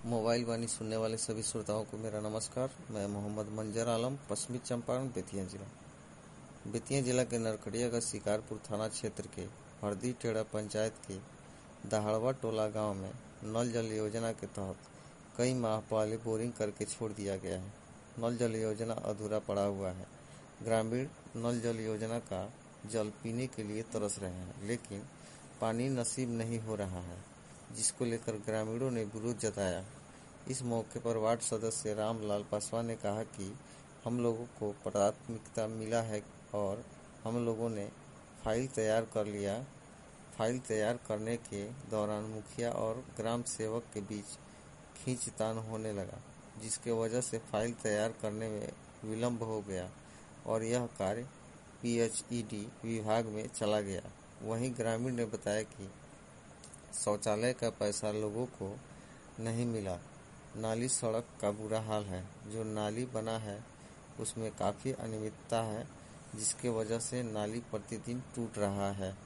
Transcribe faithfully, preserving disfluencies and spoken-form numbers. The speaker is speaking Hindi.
मोबाइल वाणी सुनने वाले सभी श्रोताओं को मेरा नमस्कार। मैं मोहम्मद मंजर आलम, पश्चिमी चंपारण, बेतिया जिला। बेतिया जिला के नरकड़िया का शिकारपुर थाना क्षेत्र के हरदी टेढ़ा पंचायत के दहाड़वा टोला गांव में नल जल योजना के तहत कई माह पहले बोरिंग करके छोड़ दिया गया है। नल जल योजना अधूरा पड़ा हुआ है। ग्रामीण नल जल योजना का जल पीने के लिए तरस रहे हैं, लेकिन पानी नसीब नहीं हो रहा है, जिसको लेकर ग्रामीणों ने विरोध जताया। इस मौके पर वार्ड सदस्य रामलाल पासवान ने कहा कि हम लोगों को प्राथमिकता मिला है और हम लोगों ने फाइल तैयार कर लिया। फाइल तैयार करने के दौरान मुखिया और ग्राम सेवक के बीच खींचतान होने लगा, जिसके वजह से फाइल तैयार करने में विलंब हो गया और यह कार्य पीएचईडी विभाग में चला गया। वहीं ग्रामीण ने बताया कि शौचालय का पैसा लोगों को नहीं मिला। नाली सड़क का बुरा हाल है। जो नाली बना है उसमें काफ़ी अनियमितता है, जिसके वजह से नाली प्रतिदिन टूट रहा है।